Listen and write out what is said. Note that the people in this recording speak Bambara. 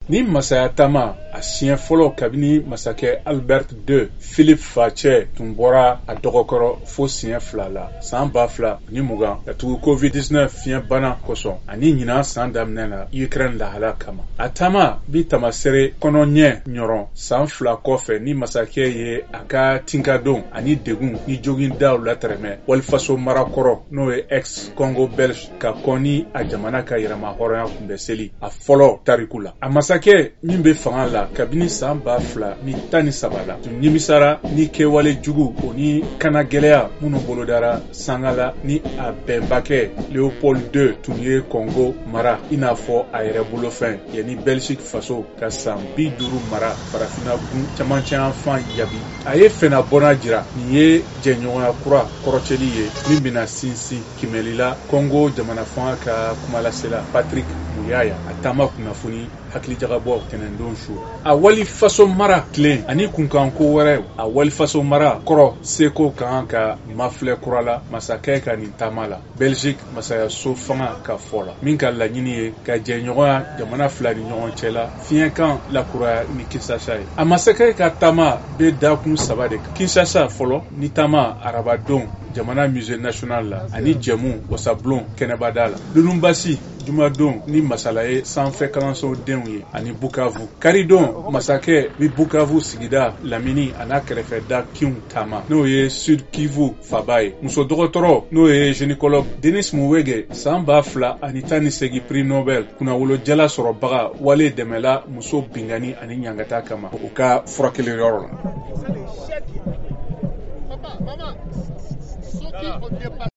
ni masaya tama a siɲɛ fɔlɔ kabini masakɛ Albert II Philippe Facɛ tun bɔra a dɔgɔkɔrɔ fo siɲɛ 2 la san 2020 ka tugu COVID-19 fiɲɛ bana kosɔn ani ɲinan san daminɛ na Ukraine lahala kama. A tama bi tamasere kɔnɔɲɛ ɲɔrɔn san 2 kɔfɛ ni masakɛ ye a ka tinkadon ani degun ni jogindaw latɛrɛmɛ walifaso marakɔrɔ n'o ye ex-Congo Belge ka kɔni a jamana ka yɛrɛma hɔrɔnya kunbɛ seli a fɔlɔ tariku la. A masakɛ min be fanga la kabini san 2013 la tun nimisara ni kɛwale jugu o ni kana gwɛlɛya minnu bolodara sanga la ni a bɛnbakɛ Léopold II tun ye Congo mara i n'a fɔ a yɛrɛ bolofɛn yani Belgique faso ka san 50 mara farafina gun camancɛ yan fan yabi. A ye fɛna bɔna jira nin ye jɛɲɔgɔnya kura kɔrɔcɛli ye min bɛna sinsin kimelila Congo jamana fanga ka kumalasela Patrick Muyaya a taama kunnafoni hakilijagabɔ tɛnɛndon su. A walifaso mara tilen ani kunkanko wɛrɛ a walifaso mara kɔrɔ seko kan ka mafilɛ kura la masakɛ ka nin taama la Belgique masayaso fanga ka fɔ la min ka laɲini ye ka jɛɲɔgɔnya jamana fila ni ɲɔgɔn cɛ la fiɲɛkan lakuraya ni Kinshasa ye. A masakɛ ka taama be dakun 3 de kan. Kinshasa fɔlɔ ni taama arabadon jamana musée national la ani jɛmu wasablon kɛnɛbada la. Lulunbasi jumadon ni masala ye sanfɛ kalanso denw ye ani Bukavu. Karidon masakɛ bi Bukavu sigida lamini a n'a kɛrɛfɛda kinw taama n'o ye Sud Kivu faba ye. Muso dɔgɔtɔrɔ n'o ye gynécologue Denis Mukwege san 2018 prix Nobel kunnawolo jala sɔrɔbaga wale dɛmɛla muso bingani ani ɲangata kama o ka furakɛliyɔrɔ la.